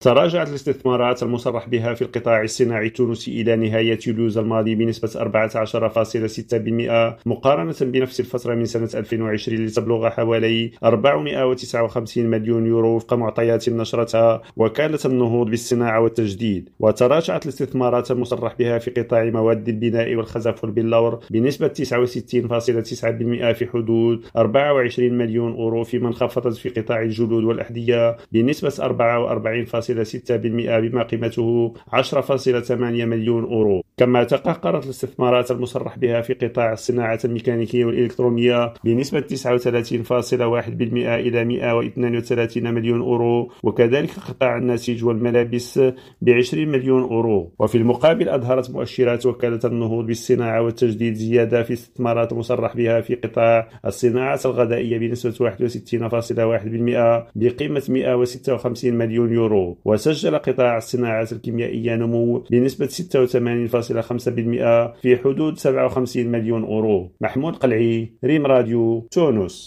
تراجعت الاستثمارات المصرح بها في القطاع الصناعي التونسي إلى نهاية يوليو الماضي بنسبة 14.6% مقارنة بنفس الفترة من سنة 2020 لتبلغ حوالي 459 مليون يورو وفق معطيات نشرتها وكالة النهوض بالصناعة والتجديد. وتراجعت الاستثمارات المصرح بها في قطاع مواد البناء والخزف والبلور بنسبة 69.9% في حدود 24 مليون أورو، فيما انخفضت في قطاع الجلود والأحذية بنسبة 44.6% بما قيمته 10.8 مليون أورو. كما تقهقرت الاستثمارات المصرح بها في قطاع الصناعة الميكانيكية والإلكترونية بنسبة 39.1% إلى 132 مليون أورو، وكذلك قطاع النسيج والملابس ب20 مليون أورو. وفي المقابل أظهرت مؤشرات وكالة النهوض بالصناعة والتجديد زيادة في الاستثمارات المصرح بها في قطاع الصناعة الغذائية بنسبة 61.1% بقيمة 156 مليون يورو. وسجل قطاع الصناعة الكيميائية نمو بنسبة 86.5% في حدود 57 مليون أورو. محمود قلعي، ريم راديو، تونس.